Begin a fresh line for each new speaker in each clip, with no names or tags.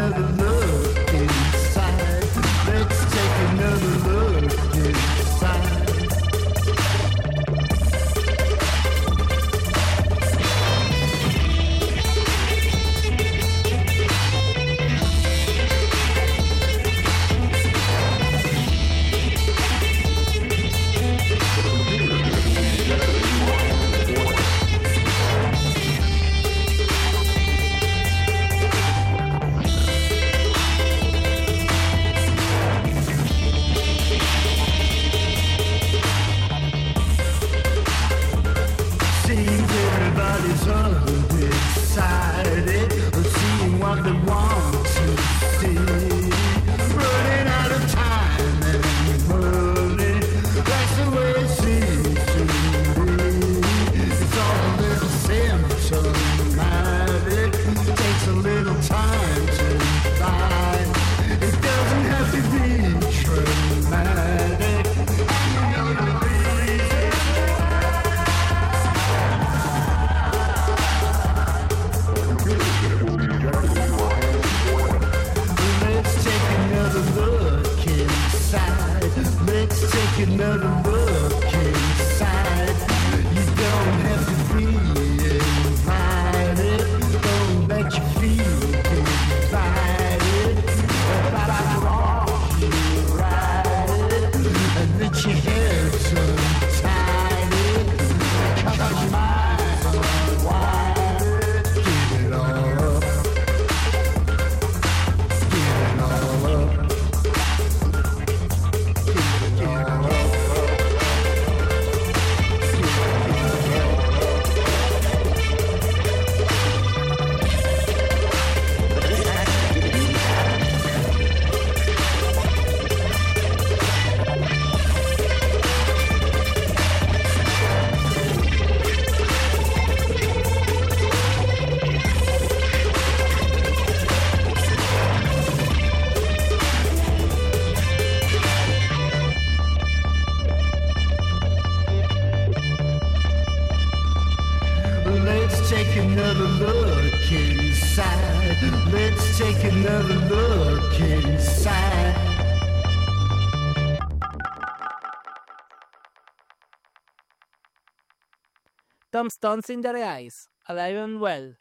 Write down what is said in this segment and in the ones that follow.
another look inside. Let's take another look inside. Everybody's undecided, seeing what they want to see. Running out of time and money, that's the way it seems to be. It's all a little symptomatic, takes a little time to find. It doesn't have to be traumatic. Let's take another look inside. You don't have to be invited. Don't let you feel divided. About wrong, you right. And let your heads untied. Cover your mind wide. Give it all up. Give it all up. Let's take another look inside. Let's take another look inside.
Tom Stones in Their Eyes, Alive and Well.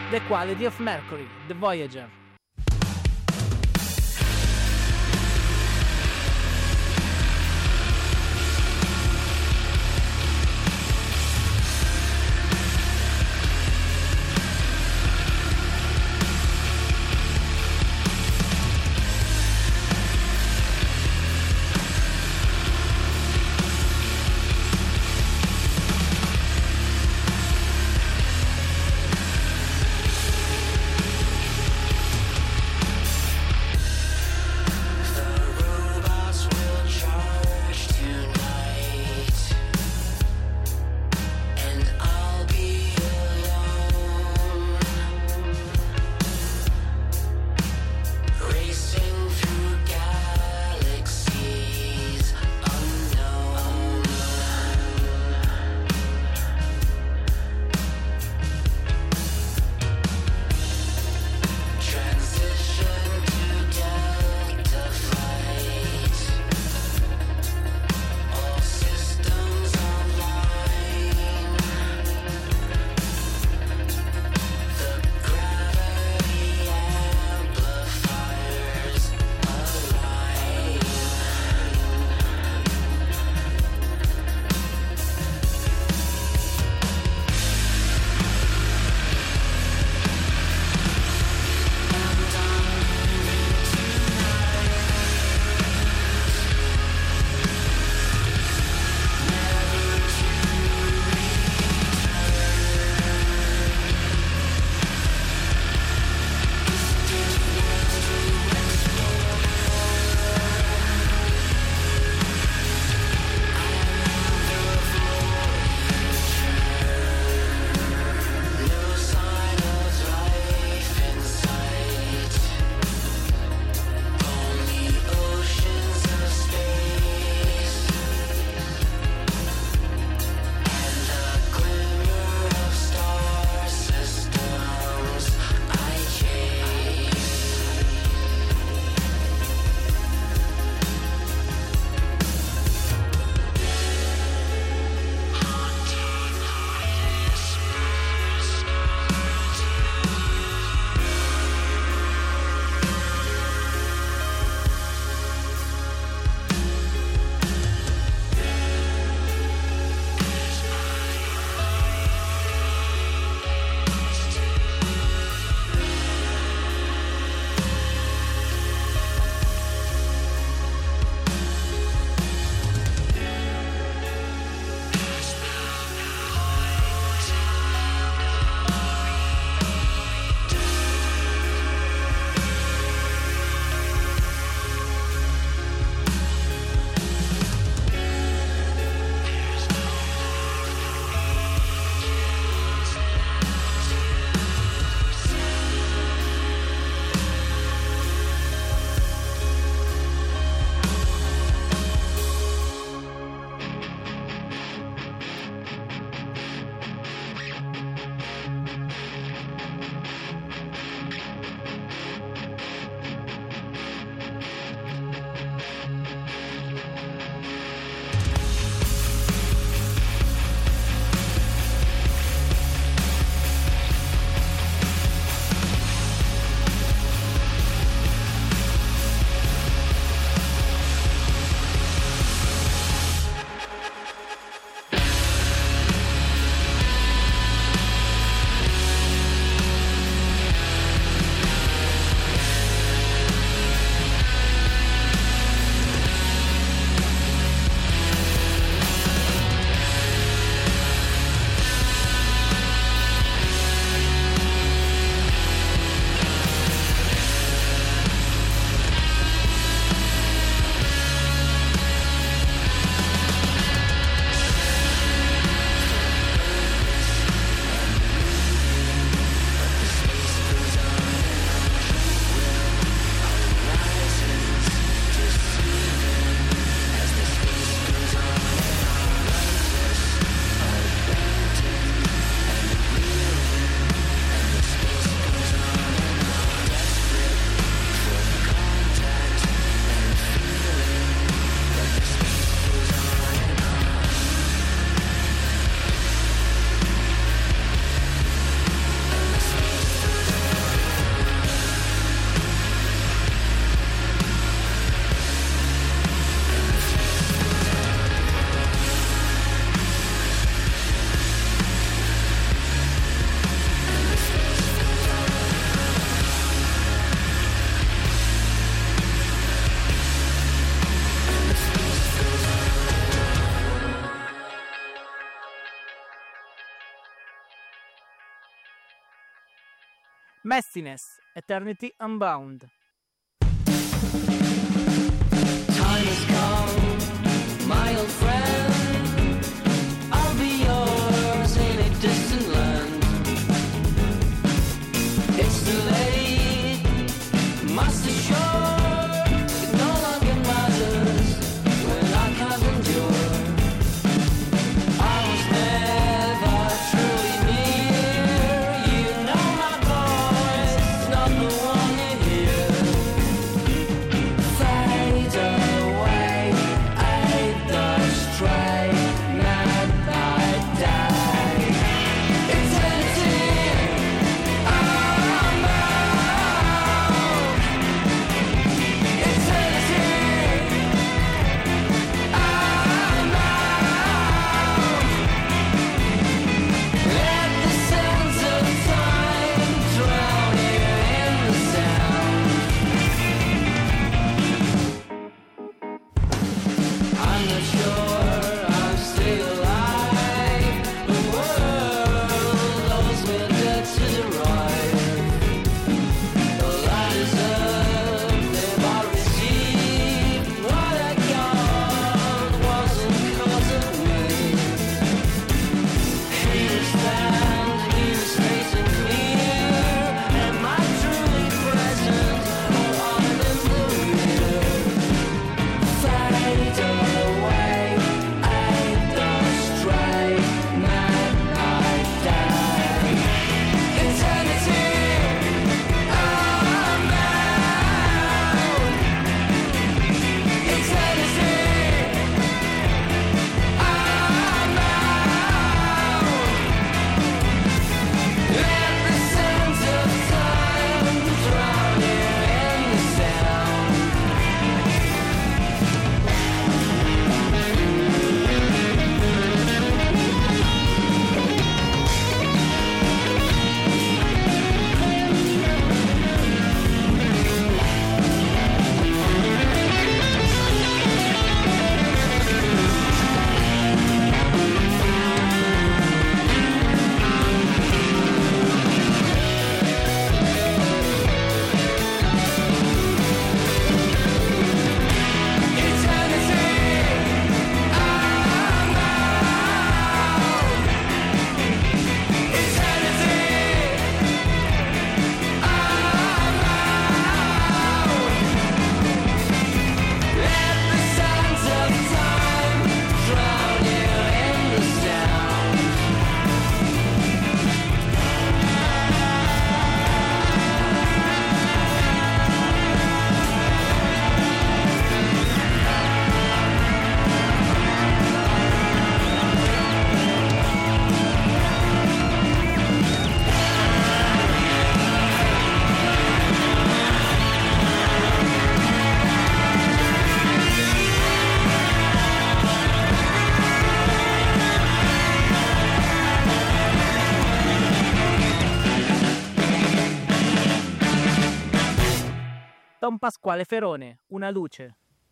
The Quality of Mercury, The Voyager. Messiness, Eternity Unbound.
Time has come, my old friend. I'll be yours in a distant land. It's too late, must assure. It no longer matters when I can't endure. I was never truly near. You know my voice, not the one you hear. Fade away, aid the stray, mad I die. Eternity, I'm out. Eternity, I'm out. Let the sands of time drown you in the sound. I'm not sure I'm still alive. The world owes me a debt to derive. All I deserve, they've all received. What I got wasn't cause of me. Here to stand, here is facing clear. Am I truly present or I'm in the rear? Fade away, aid the stray, mad I die. Eternity, I'm out. Eternity, I'm out. Let the sands of time drown you in the sound.
Don Pasquale Ferone, Una luce.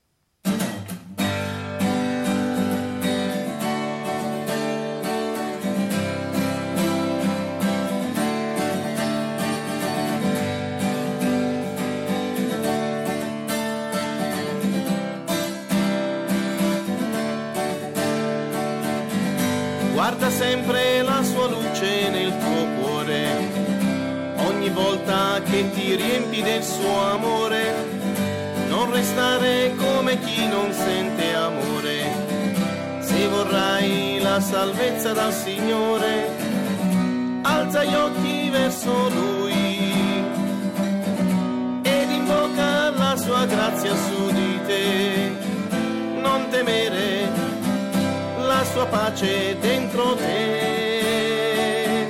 Guarda sempre la sua luce nel tuo cuore, ogni volta che ti riempi del suo amore. Non restare come chi non sente amore. Se vorrai la salvezza dal Signore, alza gli occhi verso Lui ed invoca la sua grazia su di te. Non temere, la sua pace dentro te.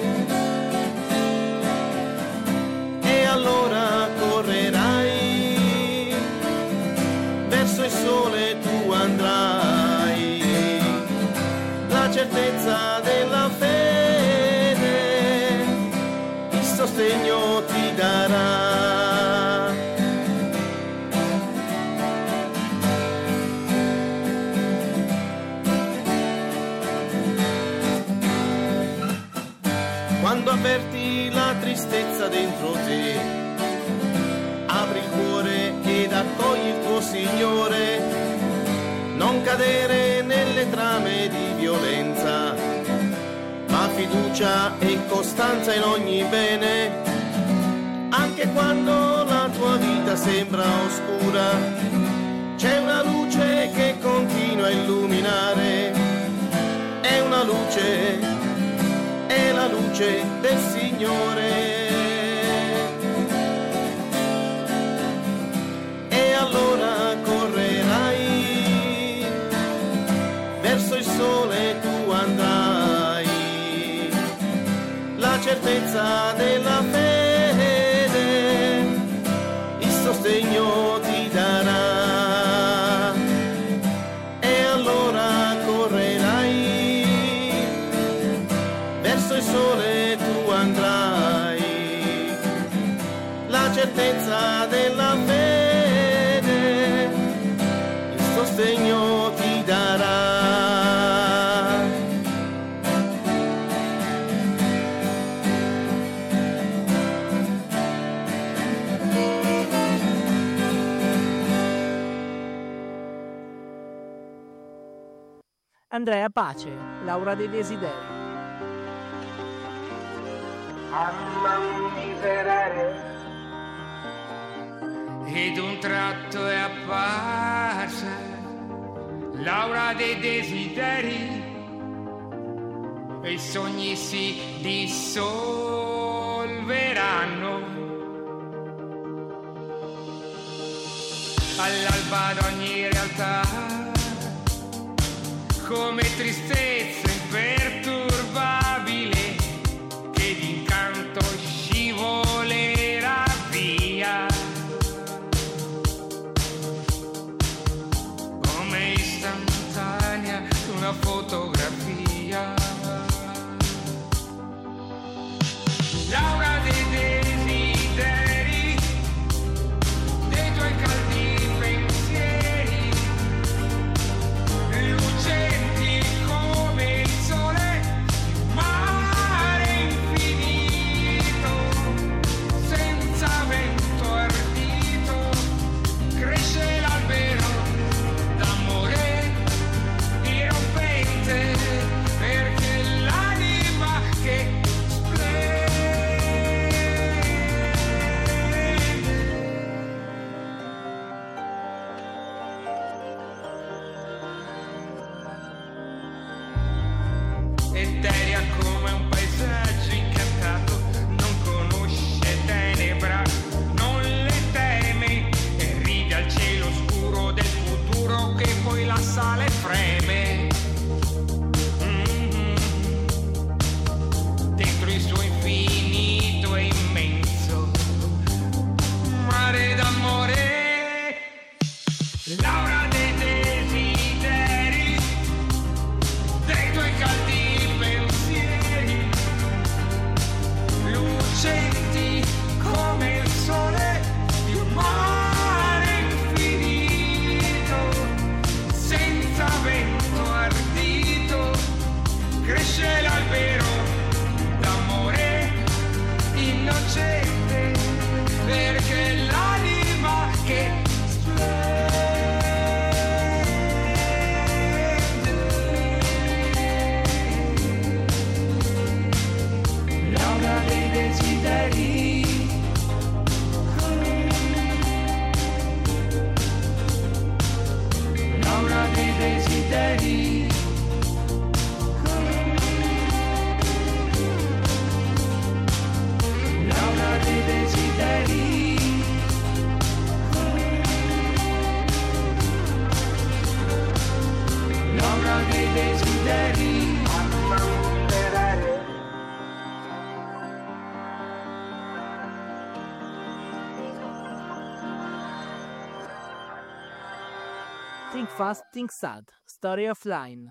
E allora correrai, verso il sole tu andrai. La certezza della fede il sostegno ti darà. quando avverti la tristezza dentro te, apri il cuore ed accogli il tuo Signore, non cadere nelle trame di violenza, ma fiducia e costanza in ogni bene, anche quando la tua vita sembra oscura, c'è una luce che continua a illuminare, è una luce, è la luce del Signore. E allora correrai, verso il sole tu andrai, la certezza della fede, il sostegno ti darà. E allora correrai, verso il sole tu andrai, la certezza della fede, il sostegno ti darà.
Andrea Pace, Laura dei Desideri.
Mamma un miserere
Ed un tratto è apparsa Laura dei desideri e i sogni si dissolveranno all'alba d'ogni realtà, come tristezza imperturbabile che d'incanto scivolerà via, come istantanea una fotografia. Laura dei desideri, dei tuoi caldi pensieri, lucenti come il sole, mare infinito, senza vento ardito, cresce l'albero d'amore dirompente, perché l'anima che eterea come un paesaggio incantato, non conosce tenebra, non le teme e ride al cielo scuro del futuro che poi la sale freme. Dentro il suo infinito e immenso mare d'amore. Laura dei desideri, dei tuoi caldi pensieri, lucenti come il sole di un mare infinito, senza vento ardito, cresce l'albero d'amore innocente, perché l'anima che Laura dei desideri, Laura dei desideri, Laura dei desideri, Laura dei desideri.
mamma un miserere
Think Fast, Think Sad, Story of Line.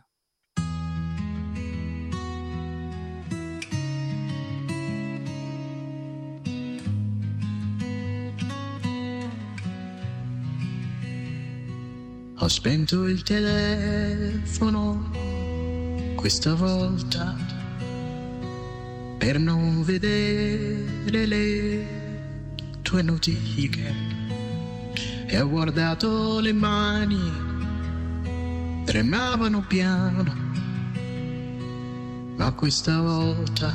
Ho spento il telefono questa volta per non vedere le tue notifiche e ho guardato le mani, tremavano piano, ma questa volta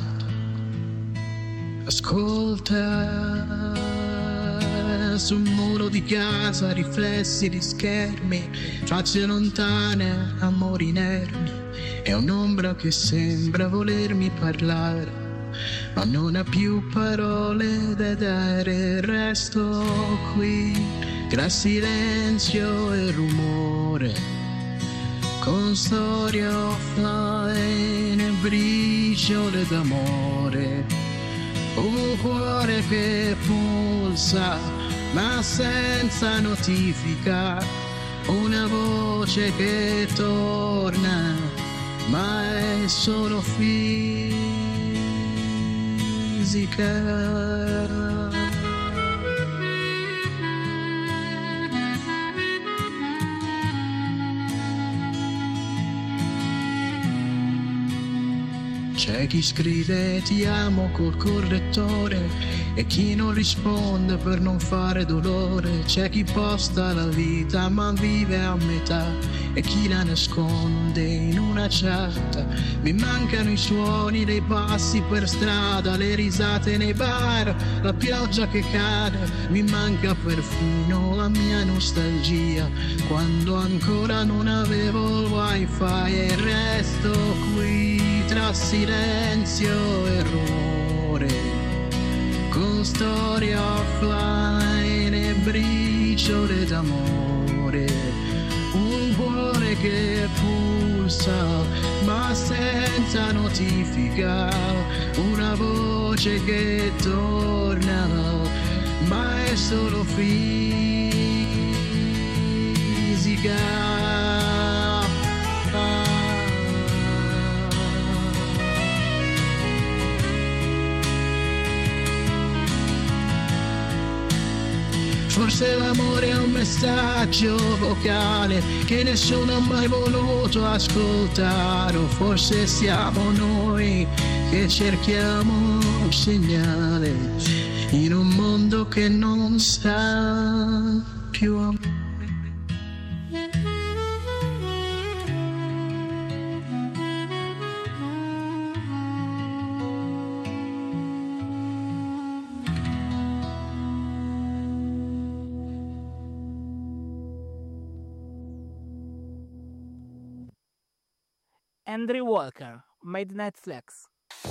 ascolta, sul muro di casa riflessi di schermi, facce lontane, amori inermi, è un'ombra che sembra volermi parlare, ma non ha più parole da dare. Resto qui tra silenzio e rumore, con storie offline e briciole d'amore, un cuore che pulsa ma senza notifica, una voce che torna ma è solo fisica. C'è chi scrive ti amo col correttore e chi non risponde per non fare dolore. C'è chi posta la vita ma vive a metà e chi la nasconde in una chat. Mi mancano i suoni dei passi per strada, le risate nei bar, la pioggia che cade. Mi manca perfino la mia nostalgia, quando ancora non avevo il wifi, e resto qui tra silenzio e rumore, con storie offline e briciole d'amore, un cuore che pulsa ma senza notifica, una voce che torna ma è solo fisica. Forse l'amore è un messaggio vocale che nessuno ha mai voluto ascoltare, o forse siamo noi che cerchiamo un segnale in un mondo che non sa più amare.
Andrew Walker, Midnight Flex.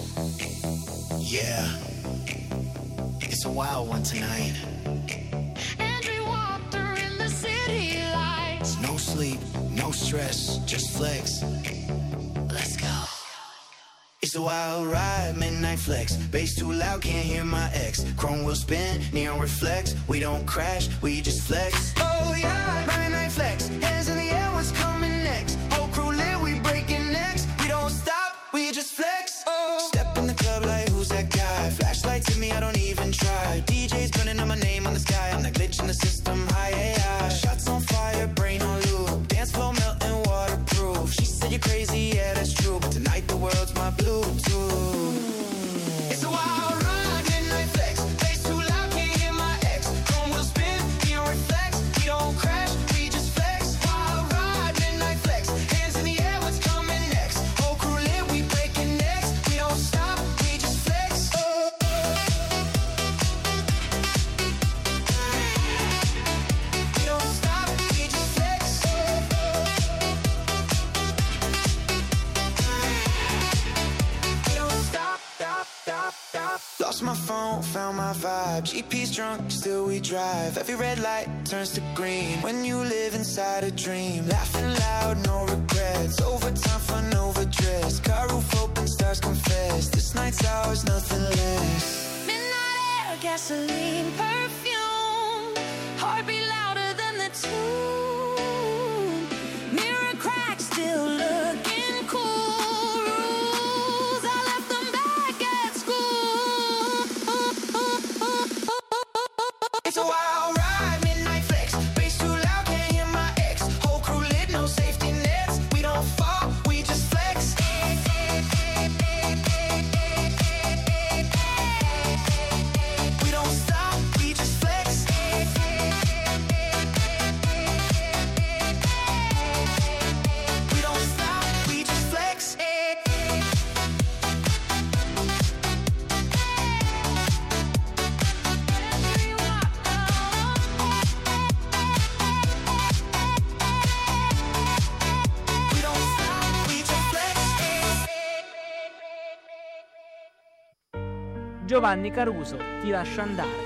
Yeah, it's a wild one tonight.
Andrew Walker in the city lights.
No sleep, no stress, just flex.
Let's go.
It's a wild ride, midnight flex. Bass too loud, can't hear my ex. Chrome wheel spin, neon reflects. We don't crash, we just flex. Oh yeah, midnight flex. Hands in the air, what's coming next? Whole crew lit, we breaking necks. We don't stop, we just flex. Oh. Step in the club like, who's that guy? Flashlights hit me, I don't even try. DJ's burning up my name on the sky. I'm the glitch in the system, high AI. Shots on fire, brain on loop. Dance floor melting, waterproof. She said you're crazy, yeah that's true. But tonight the world's my Bluetooth. It's a wild ride, midnight flex. Bass too loud, can't hear my ex. Chrome wheel spin, neon reflects. We don't crash, we just flex. Wild ride, midnight flex. Hands in the air, what's coming next? Whole crew lit, we breaking necks. We don't stop, we just flex. Oh. We don't stop, we just flex. We don't stop, stop, stop, stop. Lost my phone, found my vibe. GP's drunk, still we drive. Every red light turns to green when you live inside a dream. Laughing loud, no regrets. Overtime fun, overdressed. Car roof open, stars confess. This night's ours, nothing less.
Midnight air, gasoline, perfume. Heartbeat louder than the tune. Mirror crack, still looking cool. Rules, I left them back at school.
It's a wild ride, midnight flex. Bass too loud, can't hear my ex. Whole crew lit, no safety nets. We don't fall, we just flex.
Giovanni Caruso, Ti lascio andare.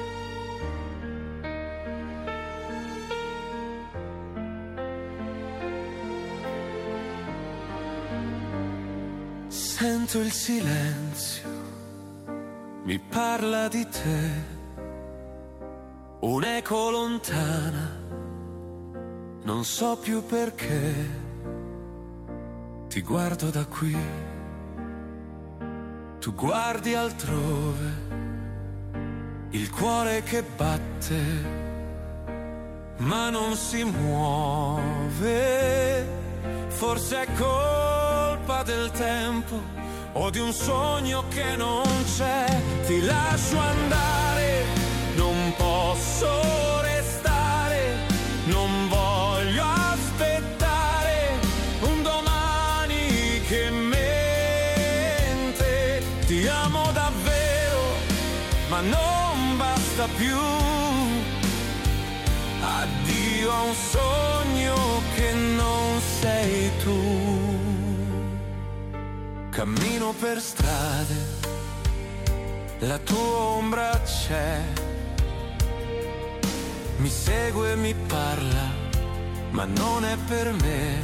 Sento il silenzio, mi parla di te, un'eco lontana, non so più perché, ti guardo da qui, tu guardi altrove, il cuore che batte, ma non si muove, forse è colpa del tempo o di un sogno che non c'è. Ti lascio andare, non posso restare, non voglio aspettare un domani che mente. Ti amo davvero, ma non basta più. Addio a un sogno che non sei tu. Cammino per strade, la tua ombra c'è, mi segue e mi parla, ma non è per me.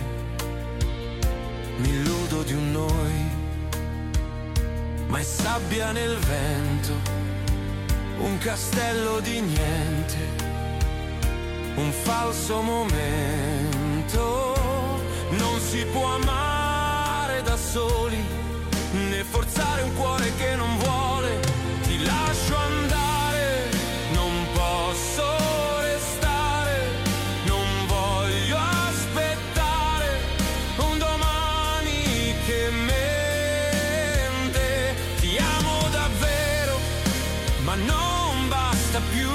Mi illudo di un noi, ma è sabbia nel vento, un castello di niente, un falso momento. Non si può amare da soli, né forzare un cuore che non vuole. Ti lascio andare, non posso restare, non voglio aspettare un domani che mente. Ti amo davvero, ma non basta più.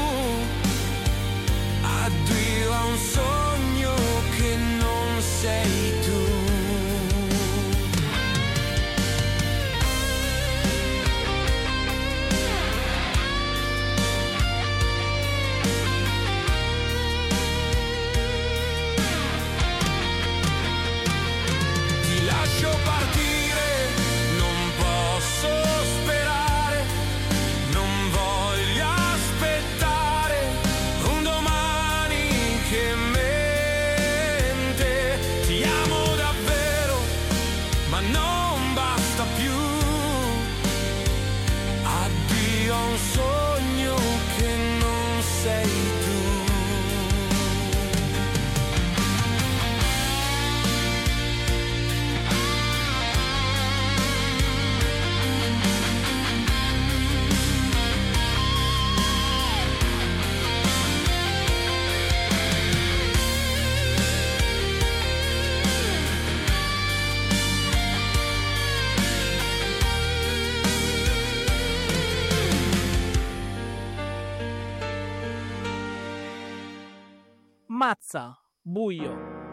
Addio a un sogno che non sei tu.
Mazza, buio.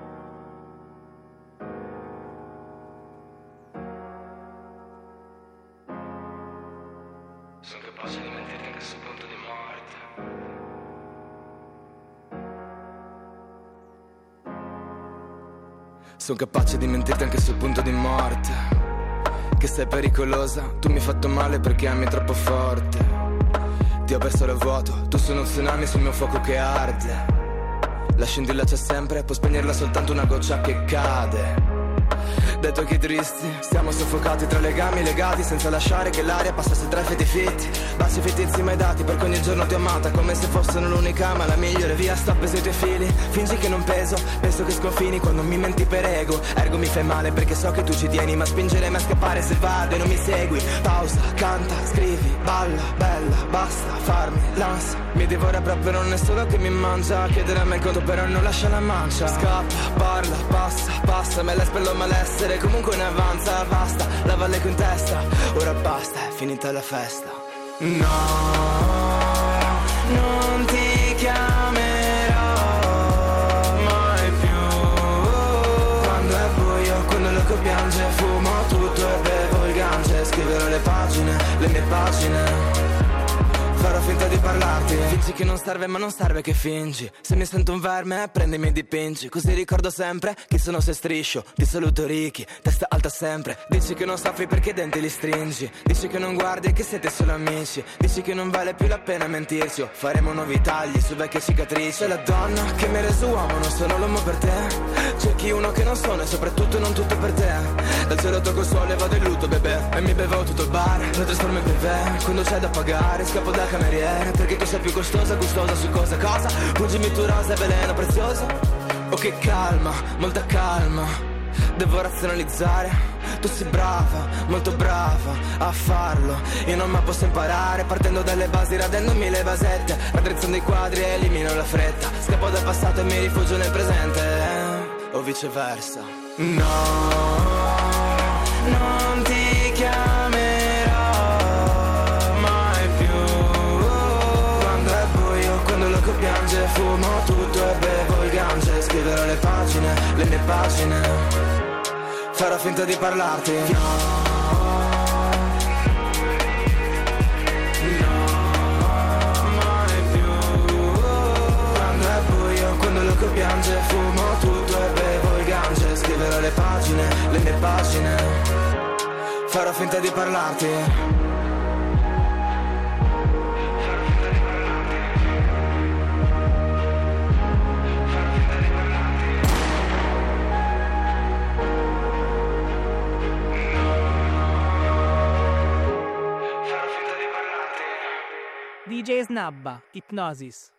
Sono capace di metterti anche sul punto di morte.
Sono capace di mentirti anche sul punto di morte. Che sei pericolosa, tu mi hai fatto male perché ami troppo forte. Ti ho perso nel vuoto, tu sei uno tsunami sul mio fuoco che arde. La scintilla c'è sempre, può spegnerla soltanto una goccia che cade. Dai tuoi occhi tristi, stiamo soffocati tra legami legati, senza lasciare che l'aria passasse tra i feti fitti. Baci fittizi mai dati, perché ogni giorno ti ho amata come se fossero l'unica, ma la migliore via. Sta appeso ai tuoi fili, fingi che non peso, penso che sconfini quando mi menti per ego. Ergo mi fai male perché so che tu ci tieni, ma spingerei a scappare se vado e non mi segui. Pausa, canta, scrivi, balla, bella, basta farmi l'ansia. Mi divora proprio, non è solo che mi mangia, chiedere a me conto però non lascia la mancia. Scappa, parla, passa, passa, me l'espello malessere, comunque ne avanza, basta, la valle in testa, ora basta, è finita la festa. No, non ti chiamerò mai più. Quando è buio, quando il loco piange, fumo tutto e bevo il gange. Scriverò le pagine, le mie pagine, farò finta di parlarti. Fingi che non serve ma non serve che fingi. Se mi sento un verme prendimi e dipingi. Così ricordo sempre chi sono se striscio. Ti saluto Ricky, testa alta sempre. Dici che non soffri perché i denti li stringi. Dici che non guardi e che siete solo amici. Dici che non vale più la pena mentirci. Faremo nuovi tagli su vecchie cicatrici. Sei la donna che mi ha reso uomo, non sono l'uomo per te. Cerchi uno che non sono e soprattutto non tutto per te. Dal cielo tocco il sole e vado in lutto bebè. E mi bevo tutto il bar, lo trasformo in bebè. Quando c'è da pagare scappo da cameriere. Perché tu sei più costosa, gustosa su cosa? Pungimi tu rosa e veleno prezioso. Oh che calma, molta calma. Devo razionalizzare. Tu sei brava, molto brava a farlo. Io non ma posso imparare partendo dalle basi, radendomi le basette. Raddrizzando i quadri e elimino la fretta. Scappo dal passato e mi rifugio nel presente. O viceversa. No, non ti chiamerò mai più. Quando è buio, quando il loco piange, fumo tutto e bevo il gange. Scriverò le mie pagine. Farò finta di parlarti. Mai più. Quando è buio, quando il loco piange, fumo tutto e bevo il gange. Scriverò le mie pagine. Farò finta di parlarti.
DJ Snabba, Hypnosis.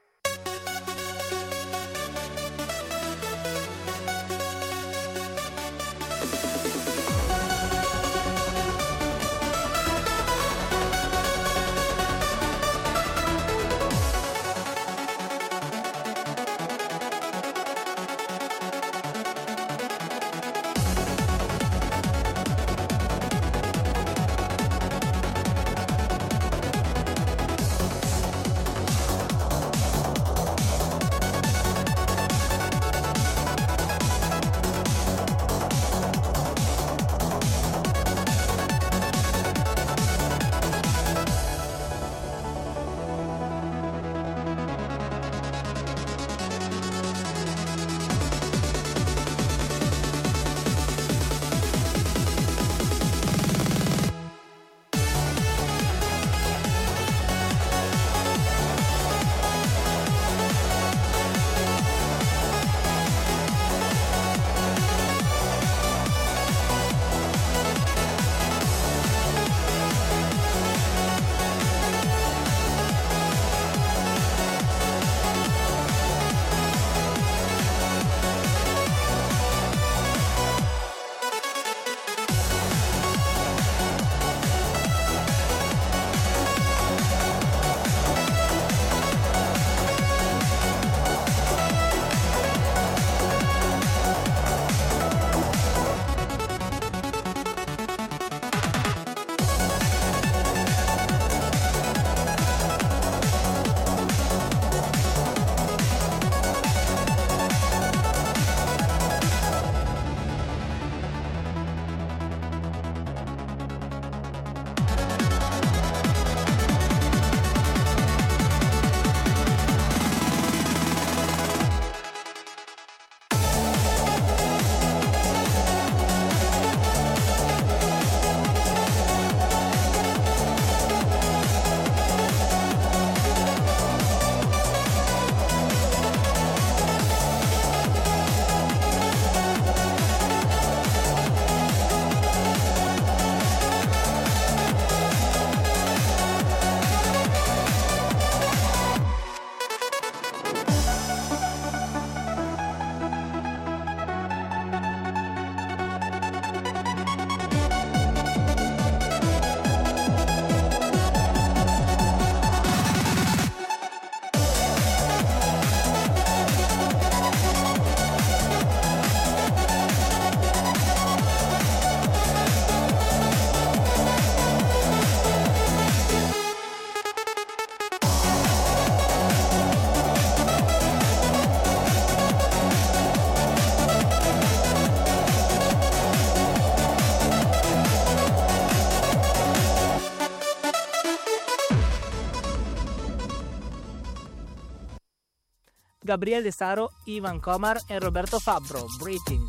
Gabriele Saro, Ivan Comar e Roberto Fabbro, Breathing.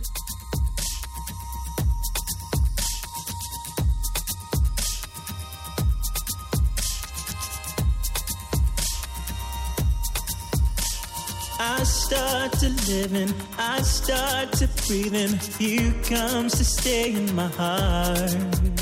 I start to living, I start to breathing. You comes to stay in my heart.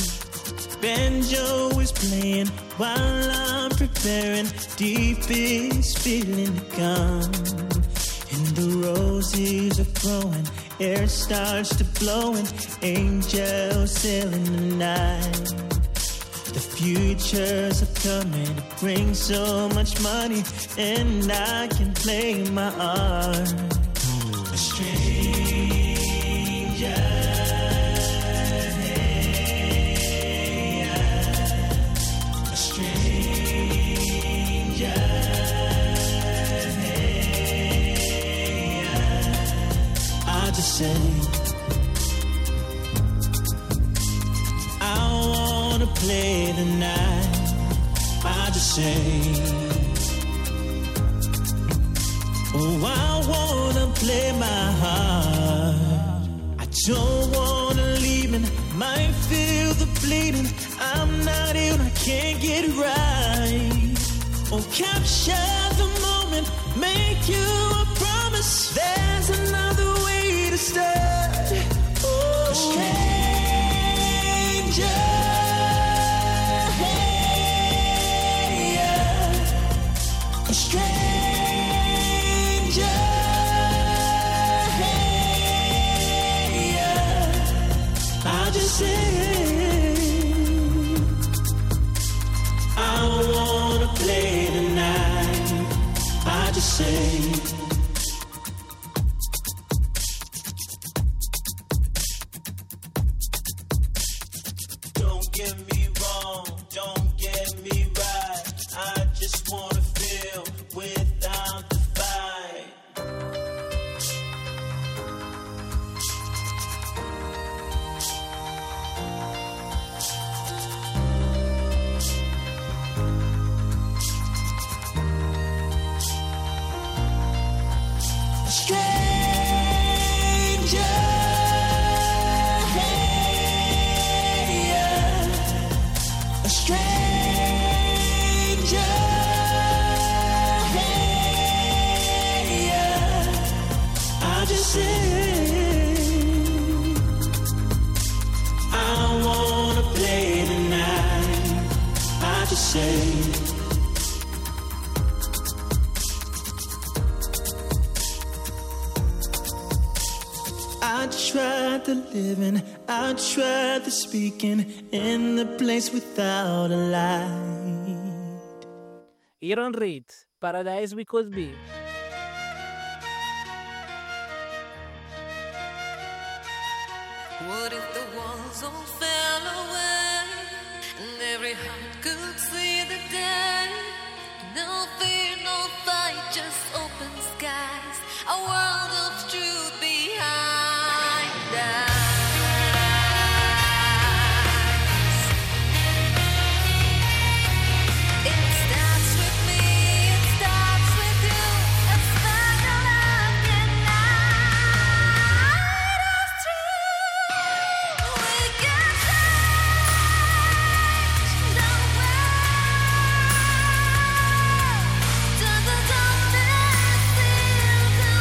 Banjo is playing while I'm preparing. Deepest feeling to come. And the roses are growing, air starts to blowing. Angels sailing the night. The futures are coming to bring so much money, and I can play my art. A stranger, hey, a stranger, hey, I just say play the night. I just say, oh, I wanna play my heart. I don't wanna leave and might feel the bleeding. I'm not ill, I can't get right. Oh, capture the moment, make you a promise. There's another way to start. Oh, a stranger. A stranger, hey, I just say I wanna play tonight. I just say don't get me wrong, don't get me right. I just wanna feel without the fight. Stranger, hey, a stranger. I just say I wanna play tonight. I just say I tried the living, I tried the speaking in the place without a light.
Aaron Reed, Paradise We Could Be.
What if the walls all fell away and every heart could see the day? No fear, no fight, just open skies, a world of truth behind us. It starts with me, it starts with you, a special love tonight. It's true, we can change the world. Turn the darkness into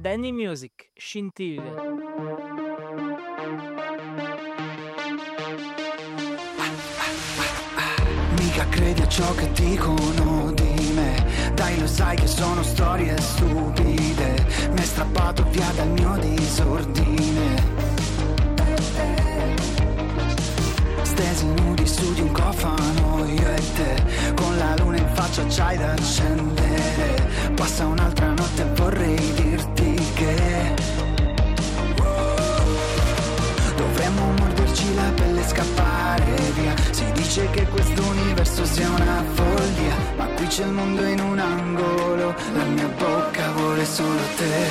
Penny Music, Scintille.
Mica credi a ciò che dicono di me. Dai, lo sai che sono storie stupide. Mi hai strappato via dal mio disordine. Stesi nudi su di un cofano, io e te, con la luna in faccia c'hai da accendere. Passa un'altra notte e vorrei dirti che dovremmo morderci la pelle e scappare via. Si dice che questo universo sia una follia, ma qui c'è il mondo in un angolo, la mia bocca vuole solo te.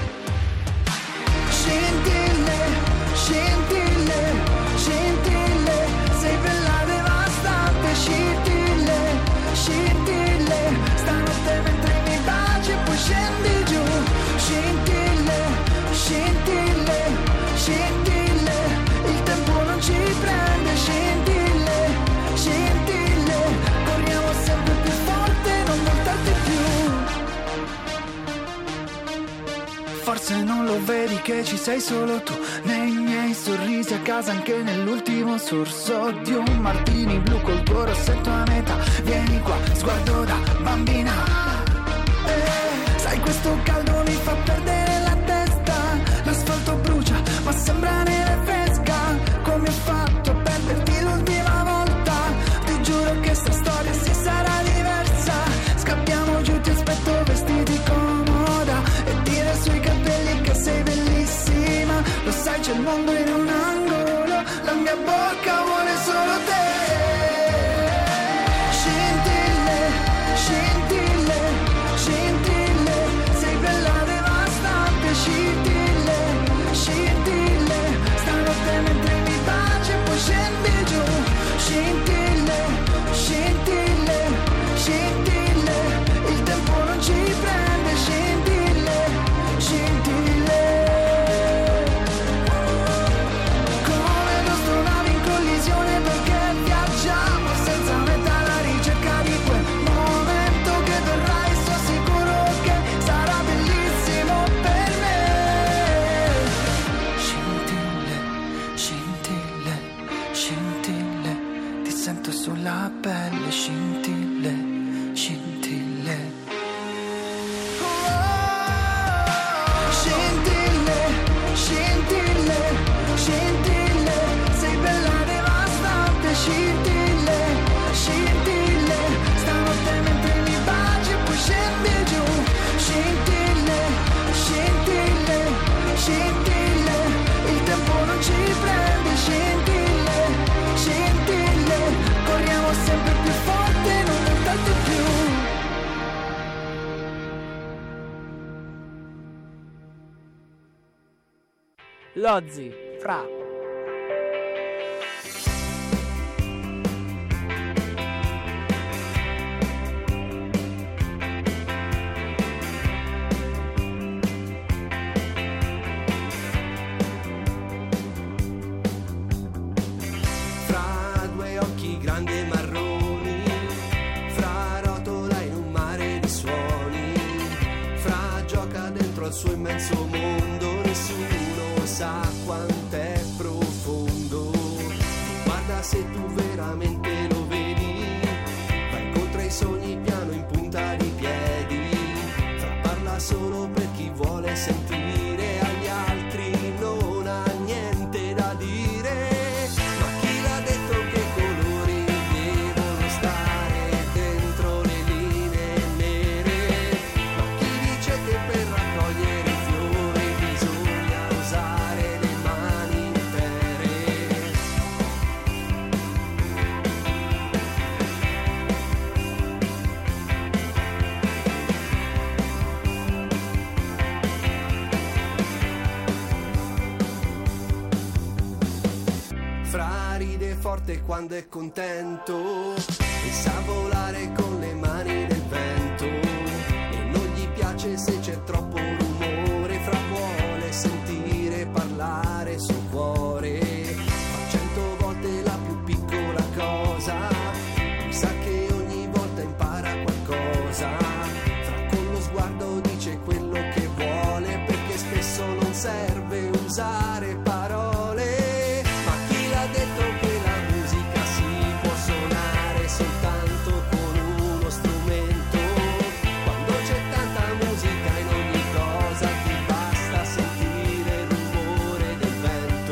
Scintille, scintille, scintille, sei bella devastante. Scintille, scintille, stanotte mentre mi baci e poi scendi giù. Scintille, scintille, scintille, il tempo non ci prende. Scintille, scintille, corriamo sempre più forte, non voltarti più. Forse non lo vedi che ci sei solo tu, nei miei sorrisi a casa, anche nell'ultimo sorso di un martini blu col tuo rossetto a metà. Vieni qua, sguardo da bambina. Sai questo caldo mi fa perdere la testa. L'asfalto brucia ma sembra neve fresca. Come ho fatto a perderti l'ultima volta? Ti giuro che sta storia si sarà diversa. Scappiamo giù, ti aspetto vestiti comoda e dire sui capelli che sei bellissima. Lo sai c'è il mondo in un angolo, la mia bocca vuole solo te. Scintille, scintille, scintille, sei bella devastante. Scintille, scintille, stanotte mentre mi baci e poi scendi giù. Scintille, scintille, scintille, il tempo non ci prende. Scintille, scintille, come due astronavi in collisione, perché viaggiamo senza meta alla ricerca di quel momento che verrai. Sono sicuro che sarà bellissimo per me. Scintille, scintille, scintille, ti sento sulla pelle. Scintille, scintille. Scintille, scintille, scintille, sei bella devastante. Scintille, scintille, stanotte mentre mi baci e poi scendi giù. Scintille, scintille, scintille, il tempo non ci prende. Scintille, scintille, corriamo sempre più forte, non voltarti più.
Lozzi, Fra.
Fra due occhi grandi e marroni, Fra rotola in un mare di suoni, Fra gioca dentro al suo immenso mondo, nessuno sa quant'è profondo. Guarda se tu veramente lo vedi, va incontro ai sogni piano in punta di piedi. Fra parla solo per chi vuole sentire, agli altri non ha niente da dire. Ma chi l'ha detto che i colori devono stare dentro le linee nere? Ma chi dice che per raccogliere i fiori bisogna usare le mani intere? Fra ride forte quando è contento e sa volare con le mani nel vento, e non gli piace se c'è troppo rumore. Fra vuole sentire parlare il suo cuore, fa 100 volte la più piccola cosa, mi sa che ogni volta impara qualcosa. Fra con lo sguardo dice quello che vuole, perché usare parole. Ma chi l'ha detto che la musica si può suonare soltanto con uno strumento? Quando c'è tanta musica in ogni cosa ti basta sentire il rumore del vento.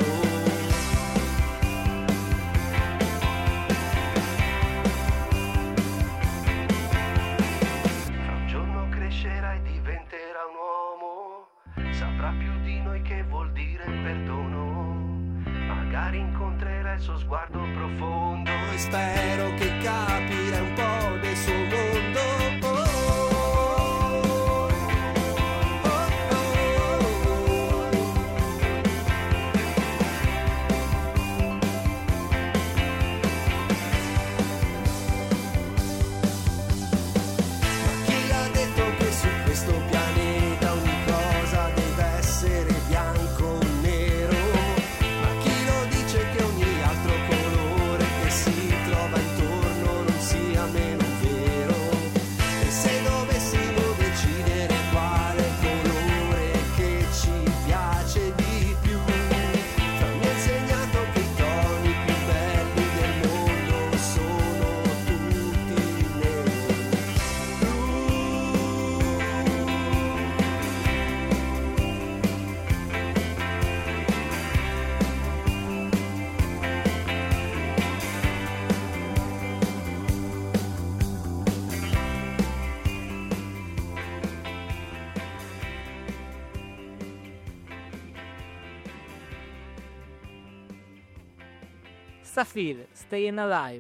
Fra un giorno crescerà e diventerà un uomo, saprà più di noi che vuol dire perdono. Magari incontrerà il suo sguardo profondo e spero che capirai un po' del suo mondo. Ma chi l'ha detto che su questo pianeta ogni cosa deve essere bianco o nero? Ma chi lo dice che ogni altro colore che si trova intorno non sia meno vero? E se dovessimo decidere quale colore che ci piace di più, fra mi ha insegnato che i toni più belli del mondo sono tutti neri.
Safir, Staying Alive.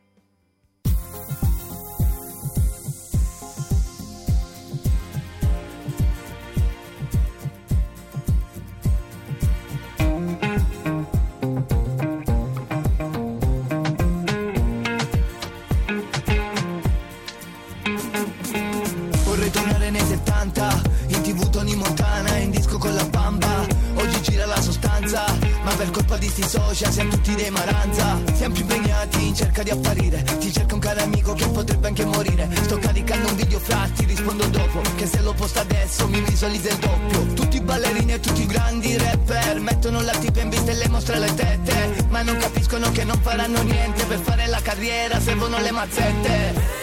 Vorrei tornare nei 70, in TV Tony Montana, in disco con la bamba. Oggi gira la sostanza, ma per colpa di sti social siamo tutti dei maranza. Siamo più impegnati in cerca di apparire, ti cerca un caro amico che potrebbe anche morire. Sto caricando un video fra, ti rispondo dopo, che se lo posto adesso mi visualizza il doppio. Tutti i ballerini e tutti i grandi rapper mettono la tipa in vista e le mostra le tette, ma non capiscono che non faranno niente per fare la carriera, servono le mazzette.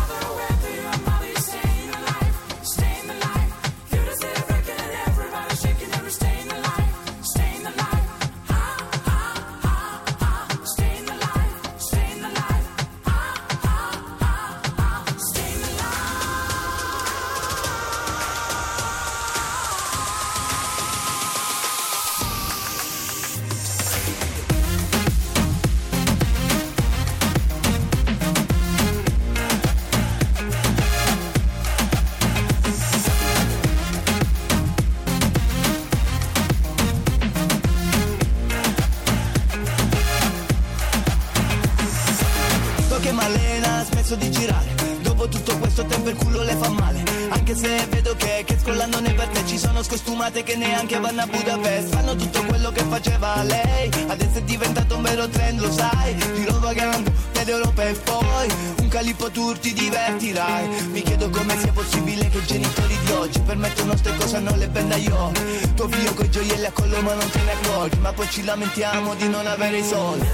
Malena ha smesso di girare, dopo tutto questo tempo il culo le fa male. Anche se vedo che scrollandone per te ci sono scostumate che neanche vanno a Budapest. Fanno tutto quello che faceva lei, adesso è diventato un vero trend, lo sai. Giro vagando per Europa e poi un calippo tour ti divertirai. Mi chiedo come sia possibile che i genitori di oggi permettono ste cose, non le io. Tuo figlio coi gioielli a collo ma non te ne accorgi, ma poi ci lamentiamo di non avere i soldi.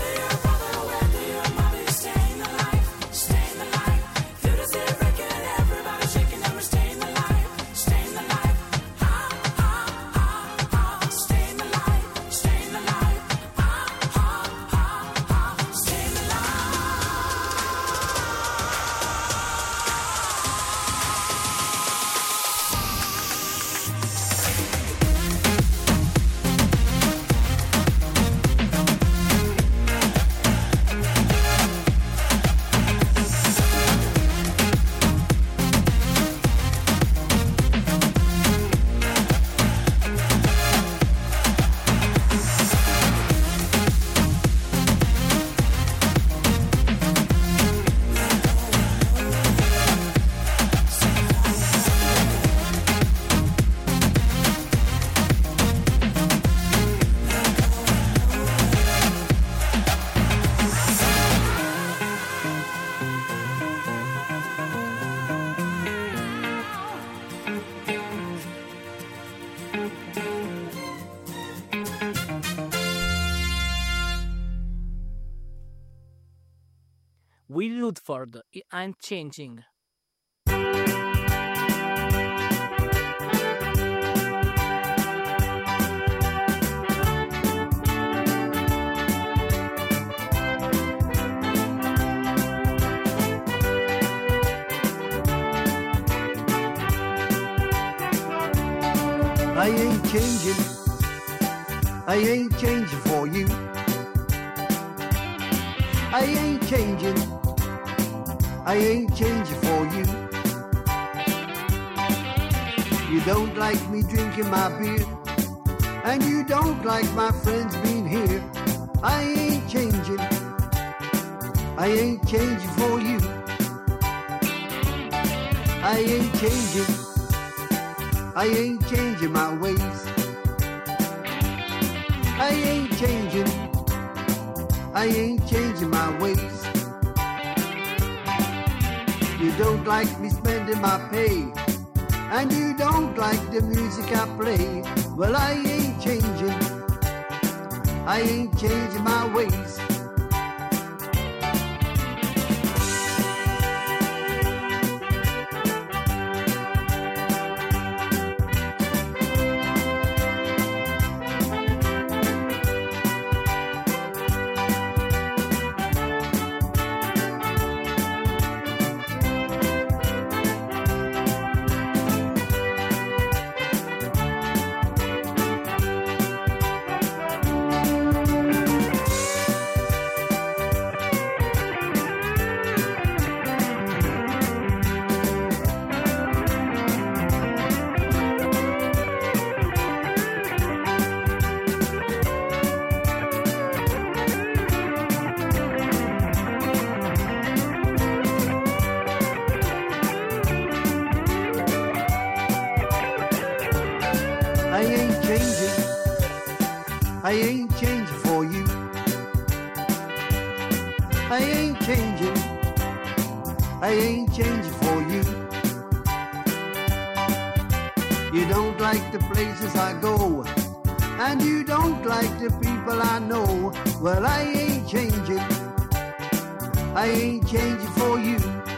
Will Rutherford, I'm Changing.
I ain't changing. I ain't changing for you. I ain't changing. I ain't changing for you. You don't like me drinking my beer, and you don't like my friends being here. I ain't changing. I ain't changing for you. I ain't changing. I ain't changing my ways. I ain't changing. I ain't changing my ways. You don't like me spending my pay, and you don't like the music I play. Well, I ain't changing. I ain't changing my ways. I ain't changing. I ain't changing for you. I ain't changing. I ain't changing for you. You don't like the places I go, and you don't like the people I know. Well, I ain't changing. I ain't changing for you.